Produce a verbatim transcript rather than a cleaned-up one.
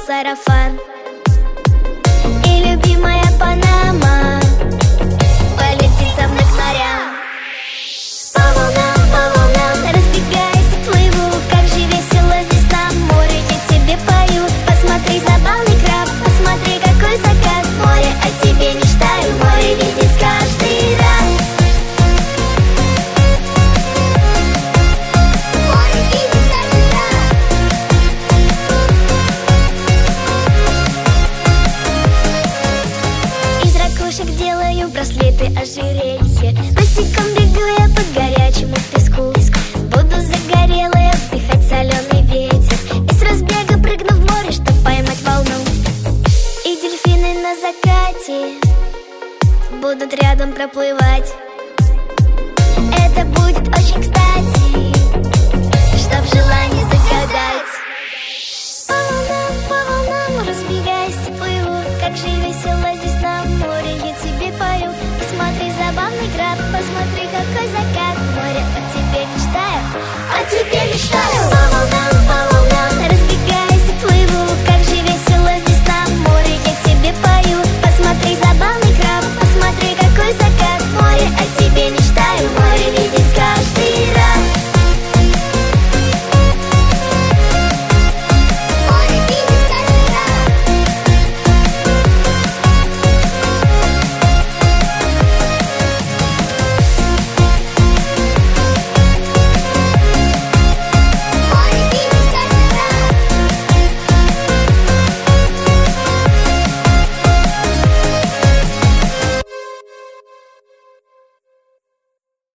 сарафан. И любимая Панама полетит со мной к морям. По волнам, по волнам разбегаясь, плыву. Как же весело здесь на море, я тебе пою. Посмотри, забавный краб, посмотри, какой закат. Море, о тебе мечтаю, море видеть каждый раз. Море видеть каждый раз. Из ракушек делаю браслеты, ожерелье. Босиком бегу я по горячему песку. Буду загорелой, вдыхать соленый ветер. И с разбега прыгну в море, чтоб поймать волну. И дельфины на закате будут рядом проплывать.